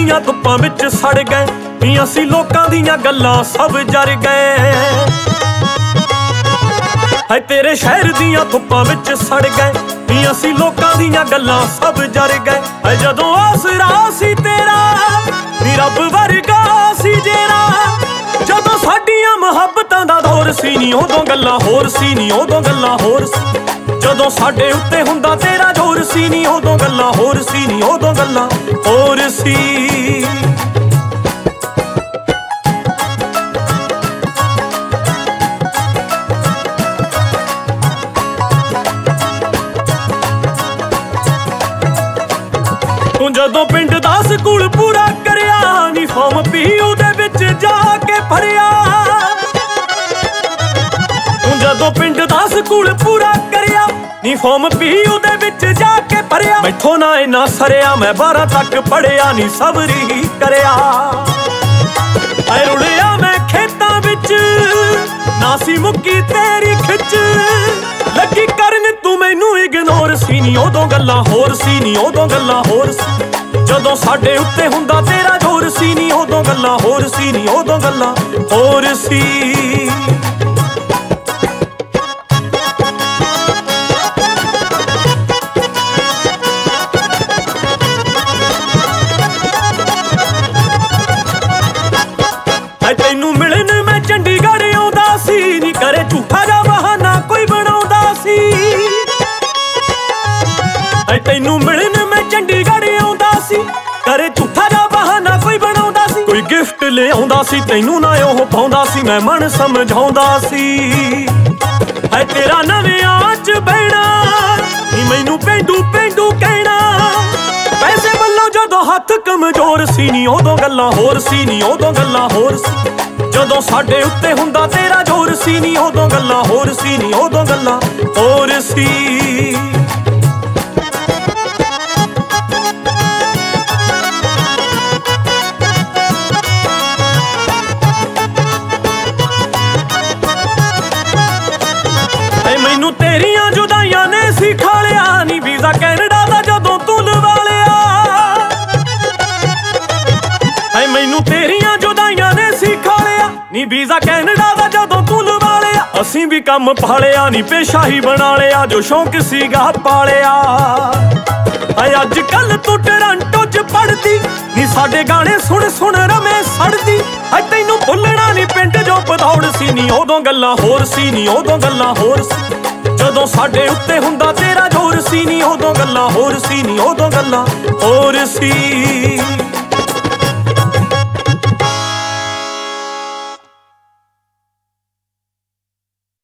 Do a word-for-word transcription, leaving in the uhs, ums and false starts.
ਦੀਆਂ ਧੁੱਪਾਂ ਵਿੱਚ ਸੜ ਗਏ ਨੀ ਅਸੀਂ ਲੋਕਾਂ ਦੀਆਂ ਗੱਲਾਂ ਸਭ ਜਰ ਗਏ। ਹਾਏ ਤੇਰੇ ਸ਼ਹਿਰ ਦੀਆਂ ਧੁੱਪਾਂ ਵਿੱਚ ਸੜ ਗਏ ਨੀ ਅਸੀਂ ਲੋਕਾਂ ਦੀਆਂ ਗੱਲਾਂ ਸਭ ਜਰ ਗਏ। ਹਾਏ ਜਦੋਂ ਆਸਰਾ ਸੀ ਤੇਰਾ ਨੀ ਰੱਬ ਵਰਗਾ ਸੀ ਜਿਹੜਾ, ਜਦੋਂ ਸਾਡੀਆਂ ਮੁਹੱਬਤਾਂ ਦਾ ਦੌਰ ਸੀ ਨੀ ਉਦੋਂ ਗੱਲਾਂ ਹੋਰ ਸੀ ਨੀ ਉਦੋਂ ਗੱਲਾਂ ਹੋਰ ਸੀ। ਜਦੋਂ ਸਾਡੇ ਉੱਤੇ ਹੁੰਦਾ ਤੇਰਾ ਜ਼ੋਰ ਸੀ ਨੀ ਉਦੋਂ ਗੱਲਾਂ ਹੋਰ ਸੀ ਨੀ ਉਦੋਂ ਗੱਲਾਂ ਹੋਰ ਸੀ। ਤੂੰ ਜਦੋਂ ਪਿੰਡ ਦਾ ਸਕੂਲ ਪੂਰਾ ਕਰਿਆ ਨੀ ਫਾਰਮ ਪੀਯੂ ਦੇ ਵਿੱਚ ਜਾ ਕੇ ਭਰਿਆ। ਤੂੰ ਜਦੋਂ ਪਿੰਡ ਦਾ ਸਕੂਲ ਪੂਰਾ ਕਰਿਆ ਨੀ ਫਾਰਮ ਪੀਯੂ ਦੇ ਵਿੱਚ ਜਾ ਕੇ ਭਰਿਆ। ਮੈਥੋਂ ਨਾ ਇੰਨਾ ਸਰਿਆ ਮੈਂ ਬਾਰਾਂ ਤੱਕ ਪੜਿਆ ਨੀ ਸਬਰੀ ਕਰਿਆ। ਐ ਰੁੜਿਆ ਮੈਂ ਖੇਤਾਂ ਵਿੱਚ ਨਾ ਸੀ ਮੁੱਕੀ ਤੇਰੀ ਖਿੱਚ, ਲੱਗੀ ਕਰਨ ਤੂੰ ਮੈਨੂੰ ਇਗਨੋਰ ਸੀ ਨੀ ਉਦੋਂ ਗੱਲਾਂ ਹੋਰ ਸੀ ਨੀ ਉਦੋਂ ਗੱਲਾਂ ਹੋਰ ਸੀ। ਜਦੋਂ ਸਾਡੇ ਉੱਤੇ ਹੁੰਦਾ ਤੇਰਾ ਜ਼ੋਰ ਸੀ ਨੀ ਉਦੋਂ ਗੱਲਾਂ ਹੋਰ ਸੀ ਨੀ ਉਦੋਂ ਗੱਲਾਂ ਹੋਰ ਸੀ। ਤੈਨੂੰ ਮਿਲਣ ਮੈਂ ਚੰਡੀਗੜ੍ਹ ਆਉਂਦਾ ਸੀ ਨੀ ਕਰੇ ਝੂਠਾ ਜਾ ਬਹਾਨਾ ਕੋਈ ਬਣਾਉਂਦਾ ਸੀ। ਤੈਨੂੰ ਮਿਲਣ ਮੈਂ ਚੰਡੀਗੜ੍ਹ ਆਉਂਦਾ ਸੀ ਕਰੇ ਝੂਠਾ ਜਾ ਬਹਾਨਾ ਕੋਈ ਬਣਾਉਂਦਾ ਸੀ। ਕੋਈ ਗਿਫਟ ਲਿਆਉਂਦਾ ਸੀ ਤੈਨੂੰ ਨਾ ਉਹ ਪਾਉਂਦਾ ਸੀ, ਮੈਂ ਮਨ ਸਮਝਾਉਂਦਾ ਸੀ। ਹੈ ਤੇਰਾ ਨਵਿਆਂ ਚ ਬਹਿਣਾ ਨੀ ਮੈਨੂੰ ਪੇਂਡੂ ਪੇਂਡੂ ਕਹਿਣਾ। ਪੈਸੇ ਵੱਲੋਂ ਜਦੋਂ ਹੱਥ ਕਮਜ਼ੋਰ ਸੀ ਨੀ ਉਦੋਂ ਗੱਲਾਂ ਹੋਰ ਸੀ ਨੀ ਉਦੋਂ ਗੱਲਾਂ ਹੋਰ ਸੀ। ਜਦੋਂ ਸਾਡੇ ਉੱਤੇ ਹੁੰਦਾ ਤੇਰਾ ਜ਼ੋਰ ਸੀ ਨੀ ਉਦੋਂ ਗੱਲਾਂ ਹੋਰ ਸੀ ਨੀ ਉਦੋਂ ਗੱਲਾਂ ਹੋਰ ਸੀ। ਮੈਨੂੰ ਤੇਰੀਆਂ ਜੁਦਾਈਆਂ ਨੇ ਸਿਖਾ ਲਿਆ ਨੀ ਵੀਜ਼ਾ ਕੈਨੇਡਾ ਦਾ ਜਦੋਂ ਤੂੰ ਲਵਾ ਲਿਆ। ਹਾਏ ਮੈਨੂੰ ਤੇਰੀਆਂ ਜੁਦਾਈਆਂ ਨੇ ਸਿਖਾ ਲਿਆ ਨੀ ਵੀਜ਼ਾ ਕੈਨੇਡਾ ਦਾ ਜਦੋਂ ਤੂੰ ਲਵਾ ਲਿਆ। ਅਸੀਂ ਵੀ ਕੰਮ ਪਾਲਿਆ ਨੀ ਪੇਸ਼ਾ ਹੀ ਬਣਾ ਲਿਆ, ਜੋ ਸ਼ੌਂਕ ਸੀਗਾ ਪਾਲਿਆ। ਹਾਏ ਅੱਜ ਕੱਲ ਤੂੰ ਟੋਰਾਂਟੋ ਚ ਪੜਦੀ ਨੀ ਸਾਡੇ ਗਾਣੇ ਸੁਣ ਸੁਣ ਰਮੇ ਸੜਦੀ। ਹਾਏ ਤੈਨੂੰ ਭੁੱਲਣਾ ਨੀ ਪਿੰਡ ਜੋ ਭਦੌੜ ਸੀ ਨੀ ਉਦੋਂ ਗੱਲਾਂ ਹੋਰ ਸੀ ਨੀ ਉਦੋਂ ਗੱਲਾਂ ਹੋਰ ਸੀ। ਜਦੋਂ ਸਾਡੇ ਉੱਤੇ ਹੁੰਦਾ ਤੇਰਾ ਜ਼ੋਰ ਸੀ ਨੀ ਉਦੋਂ ਗੱਲਾਂ ਹੋਰ ਸੀ ਨੀ ਉਦੋਂ ਗੱਲਾਂ ਹੋਰ ਸੀ।